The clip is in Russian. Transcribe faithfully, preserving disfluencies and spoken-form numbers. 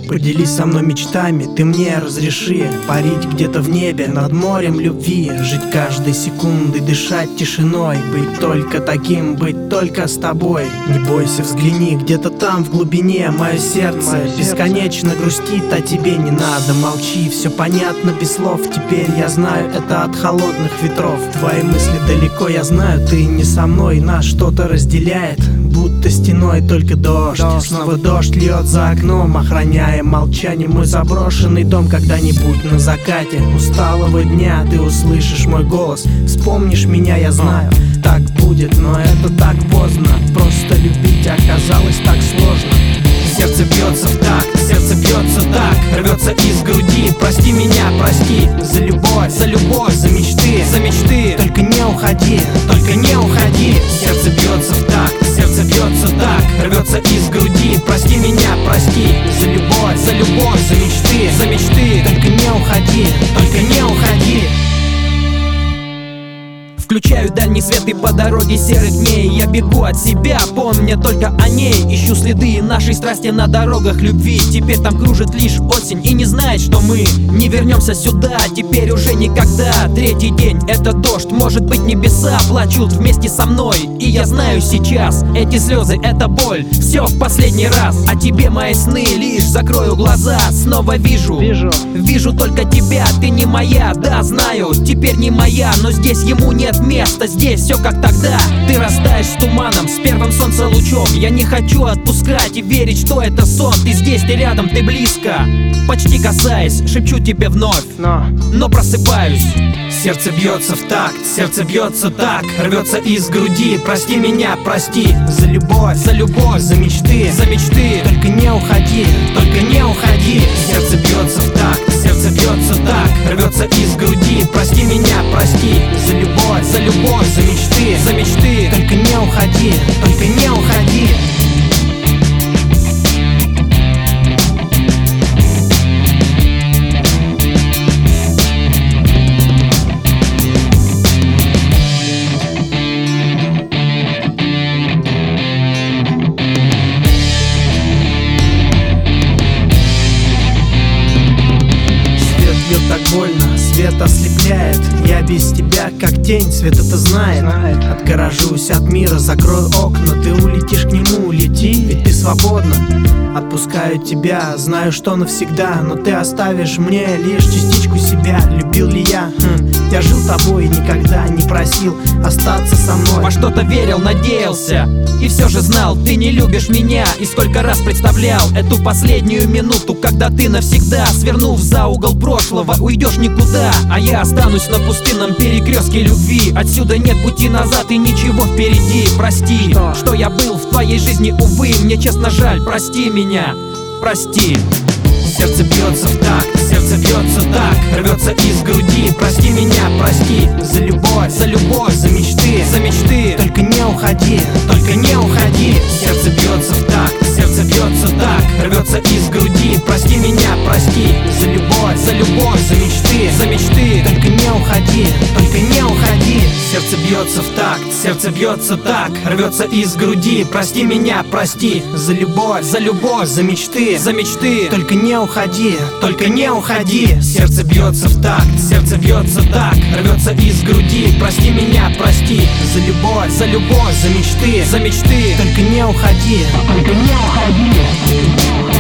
Поделись со мной мечтами, ты мне разреши парить где-то в небе над морем любви, жить каждой секундой, дышать тишиной, быть только таким, быть только с тобой. Не бойся, взгляни, где-то там в глубине мое сердце бесконечно грустит, а тебе не надо, молчи, все понятно без слов. Теперь я знаю, это от холодных ветров. Твои мысли далеко, я знаю, ты не со мной, нас что-то разделяет, будто стеной только дождь. Снова дождь льет за окном, охраняя молчание мой заброшенный дом. Когда-нибудь на закате усталого дня ты услышишь мой голос, вспомнишь меня, я знаю, так будет, но это так поздно. Просто любить оказалось так сложно. Сердце бьется в такт, сердце бьется так, рвется из груди. Прости меня, прости за любовь, за любовь, за мечты, за мечты. Только не уходи, только не уходи. Сердце бьется в такт, сердце бьется так, рвется из груди. Прости меня, прости за любовь, за любовь, за мечты, за мечты. Только не уходи, только не уходи. Включаю дальний свет и по дороге серых дней я бегу от себя, помня только о ней. Ищу следы нашей страсти на дорогах любви. Теперь там кружит лишь осень и не знает, что мы не вернемся сюда теперь уже никогда. Третий день — это дождь, может быть небеса плачут вместе со мной. И я знаю сейчас, эти слезы — это боль. Все в последний раз, а тебе мои сны лишь закрою глаза. Снова вижу, вижу, вижу только тебя, ты не моя. Да, знаю, теперь не моя, но здесь ему нет место, здесь все как тогда. Ты растаешь с туманом, с первым солнцелучом. Я не хочу отпускать и верить, что это сон. Ты здесь, ты рядом, ты близко, почти касаясь, шепчу тебе вновь, но, но просыпаюсь. Сердце бьется в такт, сердце бьется так, рвется из груди. Прости меня, прости за любовь, за любовь, за мечты, за мечты. Только не уходи, только не уходи. Сердце бьется в такт, сердце бьется так, рвется из груди. Прости меня, прости за любовь, за любовь, за мечты, за мечты. Только не уходи, только не уходи. Так больно, свет ослепляет. Я без тебя как тень, свет это знает. Отгорожусь от мира, закрою окна. Ты улетишь к нему, улети, ведь ты свободна. Отпускаю тебя, знаю, что навсегда, но ты оставишь мне лишь частичку себя. Любил ли я? Хм, я жил тобой и никогда не просил остаться со мной. Во что-то верил, надеялся и все же знал, ты не любишь меня. И сколько раз представлял эту последнюю минуту, когда ты навсегда, свернув за угол прошлого, уйдешь никуда, а я останусь на пустынном перекрестке любви. Отсюда нет пути назад и ничего впереди. Прости, что, что я был в твоей жизни, увы. Мне честно жаль, прости меня, прости. Сердце бьется в такт, сердце бьется так, рвется из груди. Прости меня, прости за любовь, за любовь, за мечты, за мечты. Только не уходи, только не уходи. Сердце бьется в такт, сердце бьется так, рвется из груди. Прости меня, прости за любовь, за любовь, за мечты, за мечты. Только не уходи, только не уходи. Сердце бьется в такт, сердце бьется так, рвется из груди. Прости меня, прости за любовь, за любовь, за мечты, за мечты. Только не уходи, только не уходи. Сердце бьется в такт, сердце бьется так, рвется из груди. Прости меня, прости за любовь, за любовь, за мечты, за мечты. Только не уходи, только не уходи.